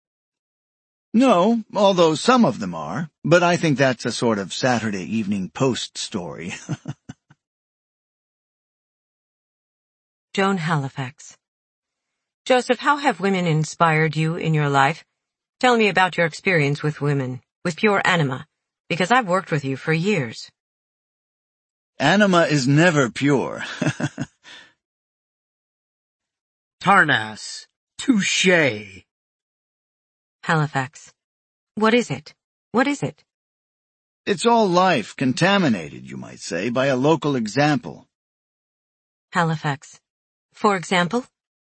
No, although some of them are, but I think that's a sort of Saturday Evening Post story. Joan Halifax. Joseph, how have women inspired you in your life? Tell me about your experience with women, with pure anima, because I've worked with you for years. Anima is never pure. Tarnas, touché. Halifax. What is it? What is it? It's all life, contaminated, you might say, by a local example. Halifax. For example?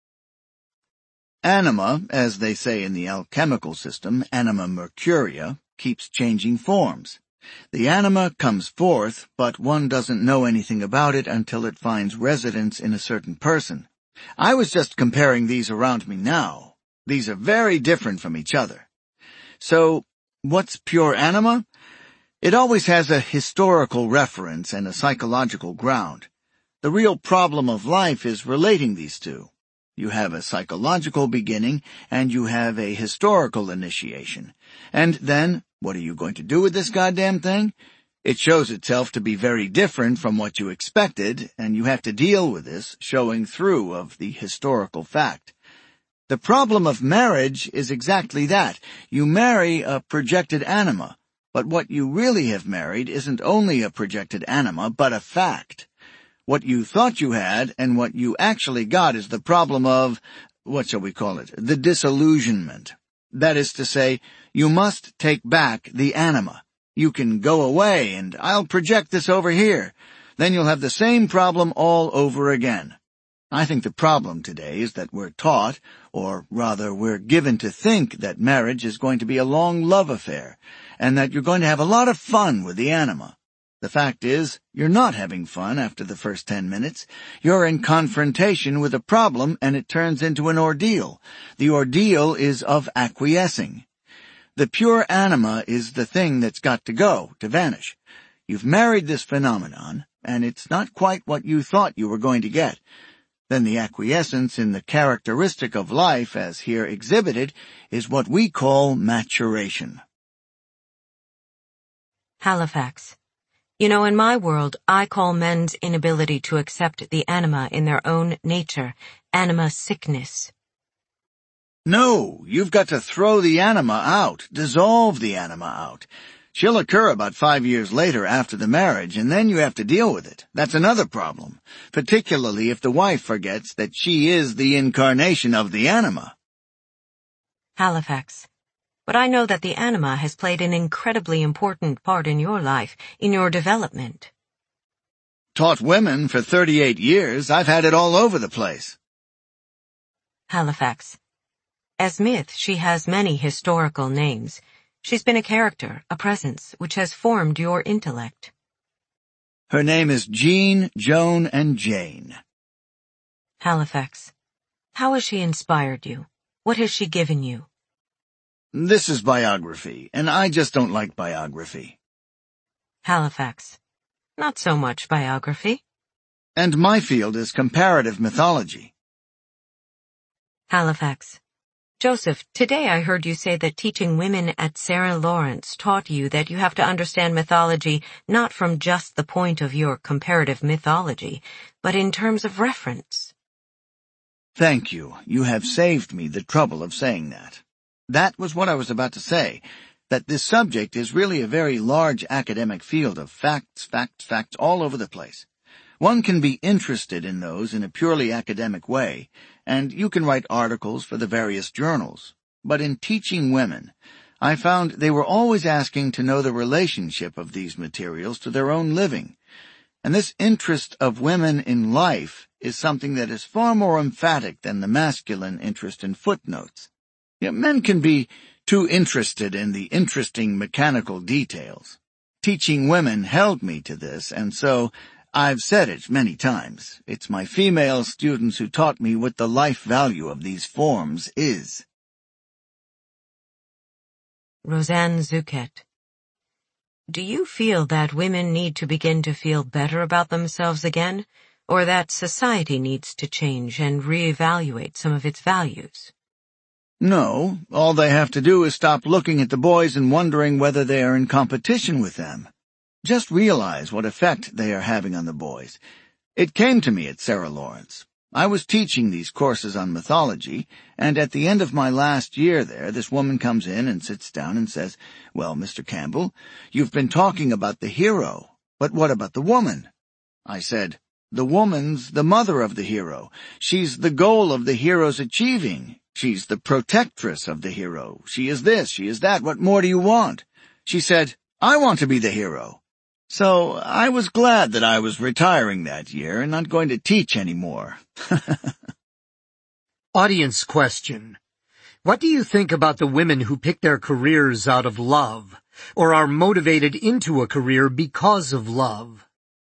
Anima, as they say in the alchemical system, anima mercuria, keeps changing forms. The anima comes forth, but one doesn't know anything about it until it finds residence in a certain person. I was just comparing these around me now. These are very different from each other. So, what's pure anima? It always has a historical reference and a psychological ground. The real problem of life is relating these two. You have a psychological beginning, and you have a historical initiation. And then, what are you going to do with this goddamn thing? It shows itself to be very different from what you expected, and you have to deal with this showing through of the historical fact. The problem of marriage is exactly that. You marry a projected anima, but what you really have married isn't only a projected anima, but a fact. What you thought you had and what you actually got is the problem of, what shall we call it, the disillusionment. That is to say, you must take back the anima. You can go away and I'll project this over here. Then you'll have the same problem all over again. I think the problem today is that we're taught, or rather we're given to think that marriage is going to be a long love affair, and that you're going to have a lot of fun with the anima. The fact is, you're not having fun after the first 10 minutes. You're in confrontation with a problem and it turns into an ordeal. The ordeal is of acquiescing. The pure anima is the thing that's got to go, to vanish. You've married this phenomenon, and it's not quite what you thought you were going to get. Then the acquiescence in the characteristic of life, as here exhibited, is what we call maturation. Halifax. You know, in my world, I call men's inability to accept the anima in their own nature, anima sickness. No, you've got to throw the anima out, dissolve the anima out. She'll occur about 5 years later after the marriage, and then you have to deal with it. That's another problem, particularly if the wife forgets that she is the incarnation of the anima. Halifax. But I know that the anima has played an incredibly important part in your life, in your development. Taught women for 38 years, I've had it all over the place. Halifax. As myth, she has many historical names. She's been a character, a presence, which has formed your intellect. Her name is Jean, Joan, and Jane. Halifax. How has she inspired you? What has she given you? This is biography, and I just don't like biography. Halifax. Not so much biography. And my field is comparative mythology. Halifax. Joseph, today I heard you say that teaching women at Sarah Lawrence taught you that you have to understand mythology not from just the point of your comparative mythology, but in terms of reference. Thank you. You have saved me the trouble of saying that. That was what I was about to say, that this subject is really a very large academic field of facts all over the place. One can be interested in those in a purely academic way, and you can write articles for the various journals. But in teaching women, I found they were always asking to know the relationship of these materials to their own living. And this interest of women in life is something that is far more emphatic than the masculine interest in footnotes. Yet men can be too interested in the interesting mechanical details. teaching women held me to this, and so I've said it many times. It's my female students who taught me what the life value of these forms is. Roseanne Zuckett. Do you feel that women need to begin to feel better about themselves again, or that society needs to change and reevaluate some of its values? No, all they have to do is stop looking at the boys and wondering whether they are in competition with them. Just realize what effect they are having on the boys. It came to me at Sarah Lawrence. I was teaching these courses on mythology, and at the end of my last year there, this woman comes in and sits down and says, "Well, Mr. Campbell, you've been talking about the hero, but what about the woman?" I said, "The woman's the mother of the hero. She's the goal of the hero's achieving. She's the protectress of the hero. She is this, she is that. What more do you want?" She said, "I want to be the hero." So I was glad that I was retiring that year and not going to teach anymore. Audience question. What do you think about the women who pick their careers out of love, or are motivated into a career because of love?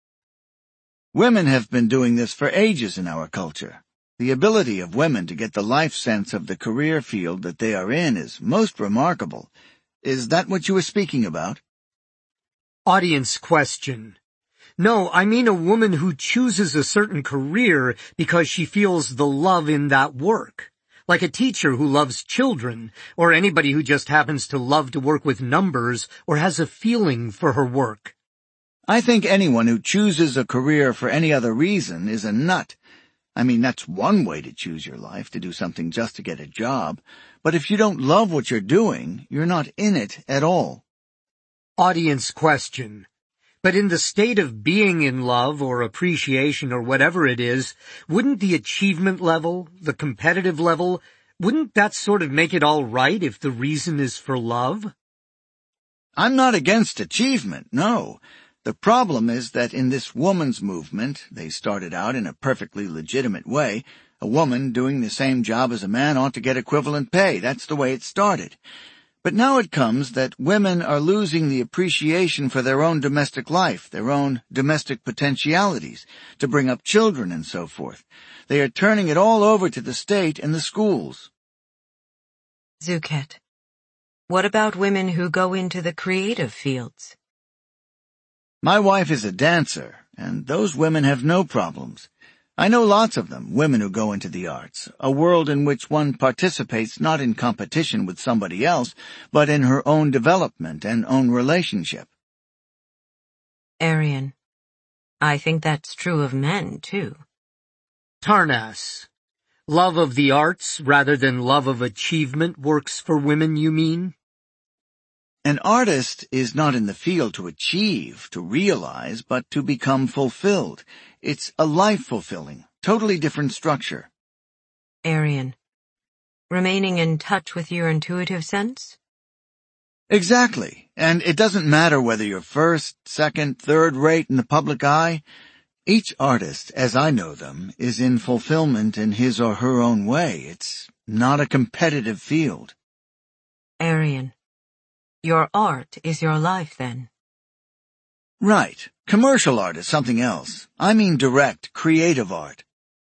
Women have been doing this for ages in our culture. The ability of women to get the life sense of the career field that they are in is most remarkable. Is that what you were speaking about? Audience question. No, I mean a woman who chooses a certain career because she feels the love in that work. Like a teacher who loves children, or anybody who just happens to love to work with numbers or has a feeling for her work. I think anyone who chooses a career for any other reason is a nut. I mean, that's one way to choose your life, to do something just to get a job. But if you don't love what you're doing, you're not in it at all. Audience question. But in the state of being in love or appreciation or whatever it is, wouldn't the achievement level, the competitive level, wouldn't that sort of make it all right if the reason is for love? I'm not against achievement, no. The problem is that in this woman's movement, they started out in a perfectly legitimate way. A woman doing the same job as a man ought to get equivalent pay. That's the way it started. But now it comes that women are losing the appreciation for their own domestic life, their own domestic potentialities, to bring up children and so forth. They are turning it all over to the state and the schools. Zuckett. What about women who go into the creative fields? My wife is a dancer, and those women have no problems. I know lots of them, women who go into the arts, a world in which one participates not in competition with somebody else, but in her own development and own relationship. Arian. I think that's true of men, too. Tarnas. Love of the arts rather than love of achievement works for women, you mean? An artist is not in the field to achieve, to realize, but to become fulfilled. It's a life-fulfilling, totally different structure. Arian. Remaining in touch with your intuitive sense? Exactly. And it doesn't matter whether you're first, second, third rate in the public eye. Each artist, as I know them, is in fulfillment in his or her own way. It's not a competitive field. Arian. Your art is your life, then. Right. Commercial art is something else. I mean direct, creative art.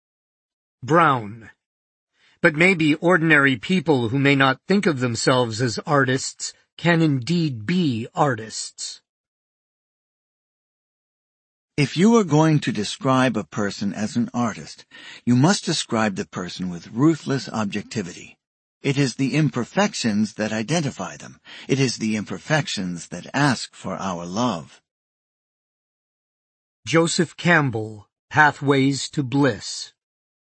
Brown. But maybe ordinary people who may not think of themselves as artists can indeed be artists. If you are going to describe a person as an artist, you must describe the person with ruthless objectivity. It is the imperfections that identify them. It is the imperfections that ask for our love. Joseph Campbell, Pathways to Bliss.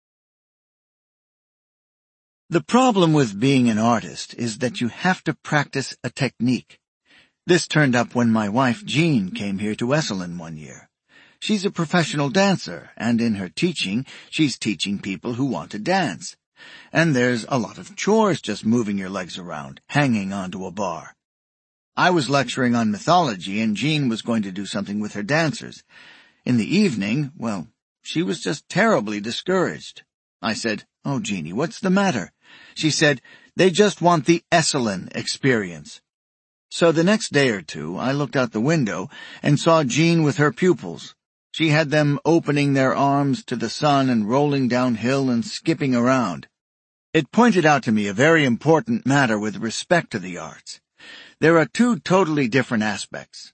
The problem with being an artist is that you have to practice a technique. This turned up when my wife Jean came here to Esalen one year. She's a professional dancer, and in her teaching, she's teaching people who want to dance. And there's a lot of chores just moving your legs around, hanging onto a bar. I was lecturing on mythology, and Jean was going to do something with her dancers. In the evening, well, she was just terribly discouraged. I said, "Oh, Jeannie, what's the matter?" She said, "They just want the Esalen experience." So the next day or two, I looked out the window and saw Jean with her pupils. She had them opening their arms to the sun and rolling downhill and skipping around. It pointed out to me a very important matter with respect to the arts. There are two totally different aspects.